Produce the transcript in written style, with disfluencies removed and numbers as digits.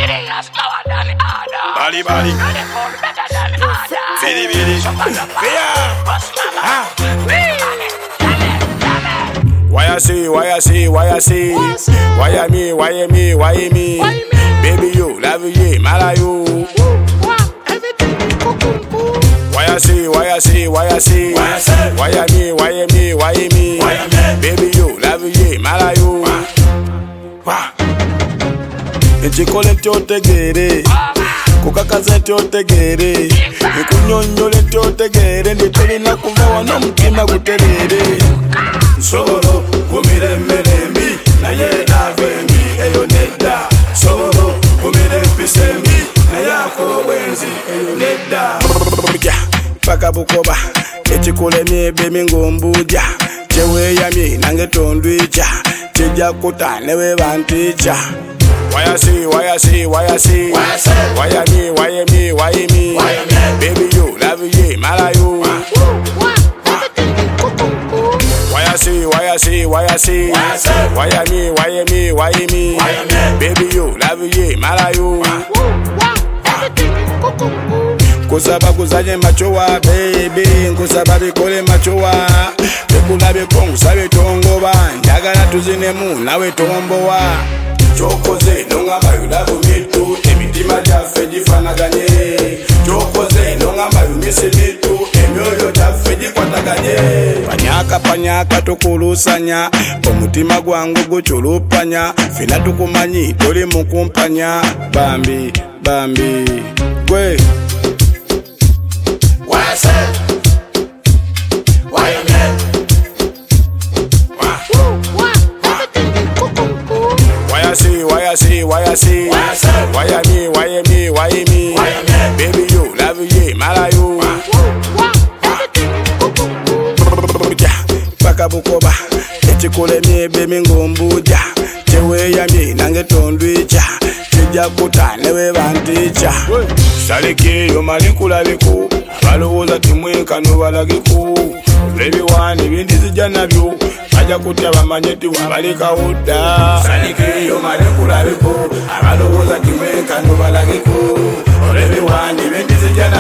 Bali bali. Vili vili. Why I see? Why I see? Why I see? Why I me? Why I me? Why I me? Baby you, love you, mala you. Why I see? Why I see? Why I see? Why I me? Why I me? Why I me? Baby you, love you, mala you. Nchikole ntotegere kukakaza ntotegere nkunyonyole ntotegere nditolina kuva wano mutima guterere Solo kumire merembi naye navembi eyo nedda Solo kumire pisembi naye akobwenzi eyo nedda paka bukoba echikole myebe mingombuja cheweyamye nange tondwicha chija kutanewe banticha Why I see, why I see, why I see? Why I me, why I me, why I me? Baby you, love you, mala you. Why I see, why I see, why I see? Why I me, why I me, why I me? Baby you, love you, mala you. Kusaba kuzanye machowa, baby. Kusaba bikole machowa. Bekula bekongu sabe tongoba. Njagala tuzinemu nawe tombowa. Chokoze nongamba yulabu mitu emitima jaffe gifanaganye Chokoze nongamba yumise mitu emyoyo jaffe gikwataganye Panyaka panyaka tukulusanya omutima gwangu guculupanya fina tukumanyi tuli mukumpanya Bambi bambi gwe Why I say? Why you mad? Why I see, why I see, why I see? Why I me, why I me, why I me? Baby you, love you, mala you. Paka bukoba, echikole myebe mingombuja cheweyamye nange tondwicha chija kutanewe banticha Saleke yo malinkulabiko abalowooza timwenkano balagiko Everyone ibindi zijja nabyo Aja kutya bamanye ti wabalekawo dda Saleke yo malinkulabiko abalowooza timwenkano balagiko Everyone ibindi zijja